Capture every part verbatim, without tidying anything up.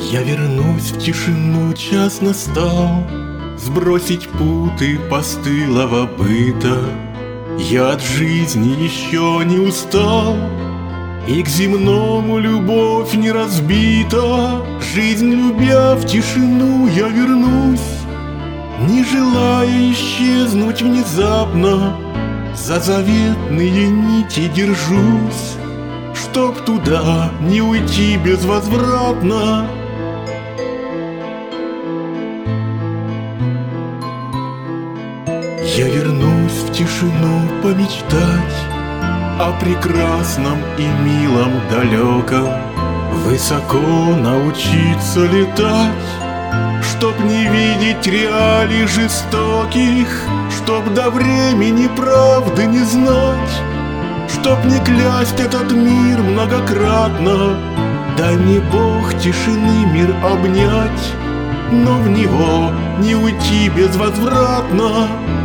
Я вернусь в тишину, час настал, сбросить путы постылого быта. Я от жизни еще не устал, и к земному любовь не разбита. Жизнь любя в тишину я вернусь, не желая исчезнуть внезапно. За заветные нити держусь, чтоб туда не уйти безвозвратно. Я вернусь в тишину помечтать о прекрасном и милом далеком, высоко научиться летать, чтоб не видеть реалий жестоких, чтоб до времени правды не знать, чтоб не клясть этот мир многократно. Дай мне Бог тишины мир обнять, но в него не уйти безвозвратно.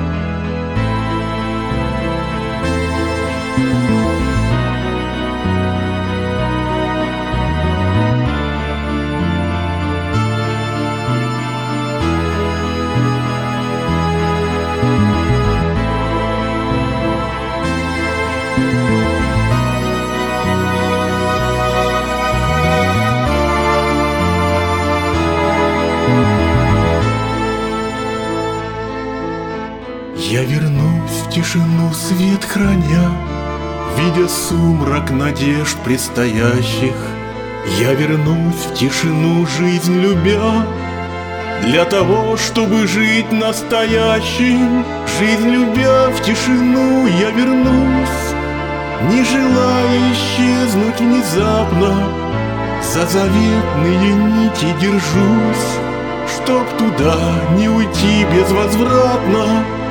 Я вернусь в тишину, свет храня, видя сумрак надежд предстоящих. Я вернусь в тишину, жизнь любя, для того, чтобы жить настоящим. Жизнь любя в тишину я вернусь, не желая исчезнуть внезапно. За заветные нити держусь, чтоб туда не уйти безвозвратно.